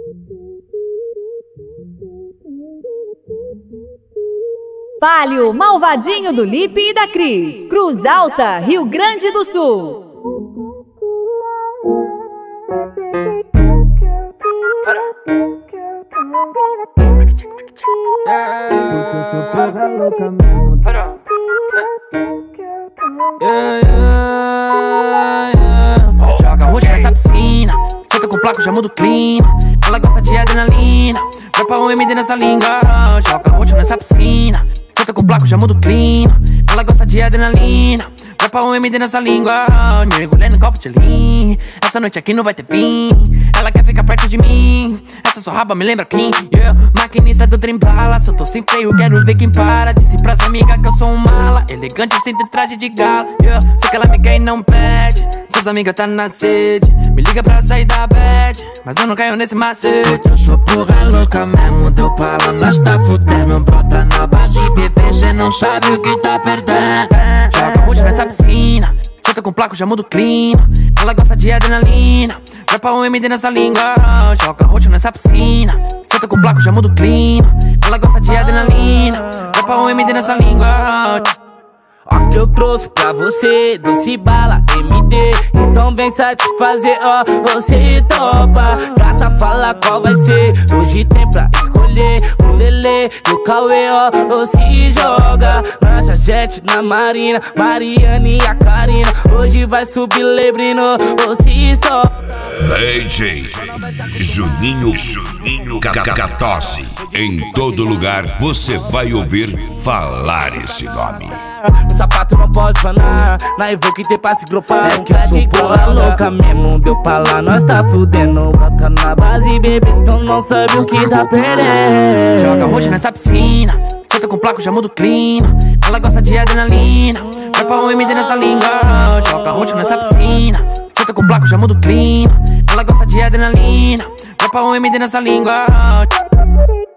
Palio, malvadinho do Lipe e da Cris. Cruz Alta, Rio Grande do Sul. Joga roxo nessa piscina, senta com placo, já muda o clima. Ela gosta de adrenalina, dropa um MD nessa língua. Joga roxo nessa piscina, senta com placo, já muda o clima. Ela gosta de adrenalina, dropa um MD nessa língua. Mergulhei no copo de lean, essa noite aqui não vai ter fim. Ela quer ficar perto de mim, essa sua raba me lembra quem? Maquinista do trem bala, se eu tô sem freio quero ver quem para. Disse pras amigas que eu sou um mala, elegante sem ter traje de gala. Sei que ela me quer e não pede, seus amigos tá na sede. Me liga pra sair da bad, mas eu não caio nesse macete. Eu sou porra louca mesmo, deu bala, nós tá fudendo. Brota na base, bebê, cê não sabe o que tá perdendo. Joga roxo nessa piscina, senta com placo, já muda o clima. Ela gosta de adrenalina, dropa um MD nessa língua. Joga roxo nessa piscina, senta com placo, já muda o clima. Ela gosta de adrenalina, dropa um MD nessa língua. Ó que eu trouxe pra você, doce bala, MD. Então vem satisfazer, ó, você topa. Gata, fala qual vai ser, hoje tem pra escolher. O Lelê e o Cauê, ó, se joga. Lancha jet na Marina, Mariane e a Karina. Hoje vai subir Lebrino, se solta. DJ Juninho K14. Em todo lugar você vai ouvir falar esse nome. O sapato não pode fanar, na Evoque tem pra se gropar. É que eu sou porra louca mesmo, deu pra lá, nós tá fudendo. Bota na base, bebê, então não sabe o que tá perdendo. Joga roxo nessa piscina, senta com placo, já muda o clima. Ela gosta de adrenalina, dropa um MD nessa língua. Joga roxo nessa piscina, senta com placo, já muda o clima. Ela gosta de adrenalina, dropa um MD nessa língua.